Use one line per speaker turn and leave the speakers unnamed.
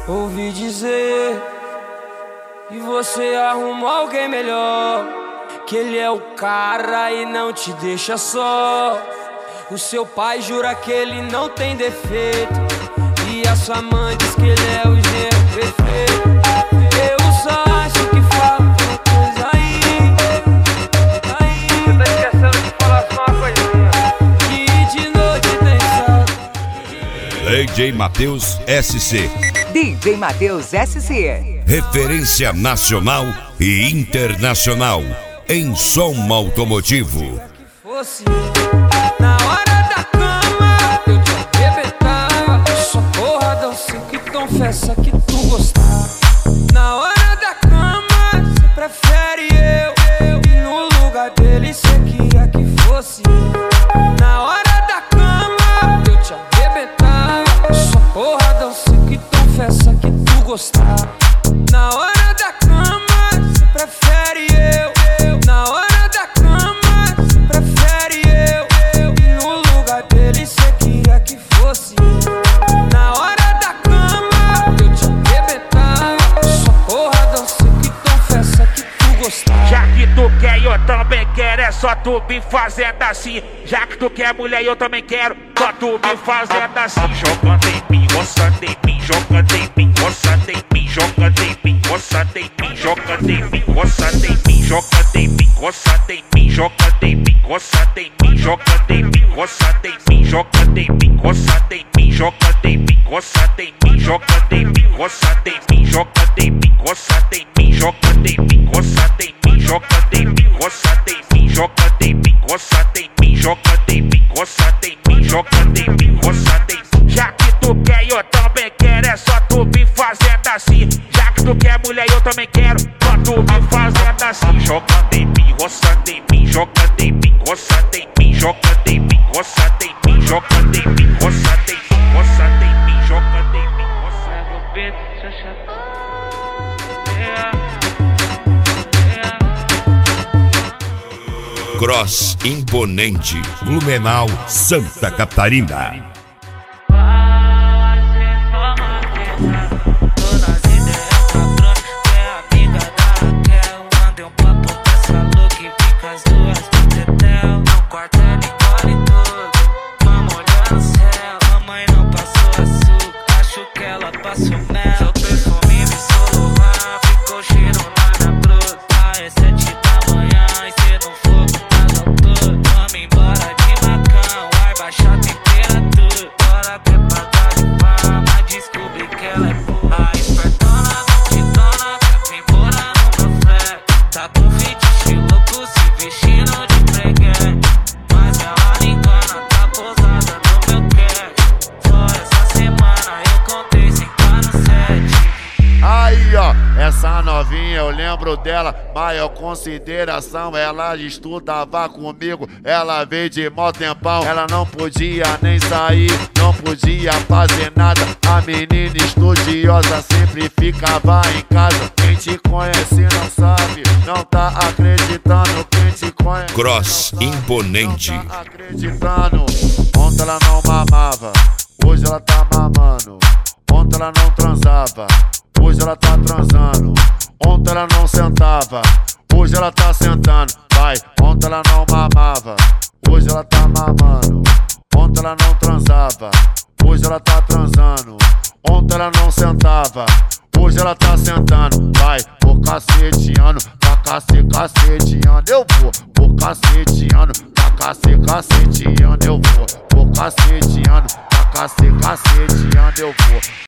Ouvi dizer que você arrumou alguém melhor, que ele é o cara e não te deixa só. O seu pai jura que ele não tem defeito, e a sua mãe diz que ele é o genro perfeito. Eu só acho que falta uma coisa aí. Você tá esquecendo de falar só uma coisinha, que de noite tem saudade.
DJ Matheus SC.
DJ Matheus SC.
Referência nacional e internacional em som automotivo.
Fosse na hora da cama, eu te arrebentava. Só porradão, sei que confessa que tu gostava. Na hora da cama, cê prefere eu, e no lugar dele cê queria que fosse eu. Na hora da cama, eu te arrebentava. Só porradão, sei que confessa que tu gostava. Na hora da cama, cê prefere eu, na hora da cama, cê prefere eu, e no lugar dele cê queria que fosse eu. Na hora da cama, eu te arrebentava. Só porradão, sei que confessa que tu gostava.
Já que tu quer e eu também quero, é só tu me fazendo assim. Já que tu quer mulher e eu também quero, só tu me fazendo assim. Jogando em mim, roçando em mim, jogando em mim, roçando em mim, jogando em mim, roçando em mim, jogando em mim, roçando em mim, jogando em mim, roçando em mim, jogando em mim, roçando em mim, jogando em mim, roçando em mim, jogando em mim, roçando em mim, jogando em mim, roçando em mim, jogando em mim, roçando em mim, jogando em mim, roçando em mim, jogando em mim, roçando em mim, jogando em mim, roçando em mim, jogando em mim, roçando em mim, jogando em mim, roçando em mim, jogando em mim, roçando em mim. Já que tu quer e eu também quero, é só tu me fazendo assim. Já que tu quer mulher e eu também quero, só tu me fazendo assim. Jogando em mim, roçando em mim, jogando em mim, roçando em mim, jogando em mim, roçando em mim, jogando em mim, roçando em mim, roçando em mim, jogando em mim, roçando em mim.
Cross imponente, Blumenau, Santa Catarina.
Essa novinha eu lembro dela, maior consideração. Ela estudava comigo, ela veio de mó tempão. Ela não podia nem sair, não podia fazer nada. A menina estudiosa sempre ficava em casa. Quem te conhece não sabe, não tá acreditando. Quem te conhece
Cross imponente,
não tá acreditando. Ontem ela não mamava, hoje ela tá mamando. Ontem ela não transava, hoje ela tá transando. Ontem ela não sentava, hoje ela tá sentando. Vai, ontem ela não mamava, hoje ela tá mamando. Ontem ela não transava, hoje ela tá transando. Ontem ela não sentava, hoje ela tá sentando. Vai, vou caceteando, tá caceteando. Eu vou caceteando, tá caceteando. Eu vou caceteando, tá caceteando. Eu vou.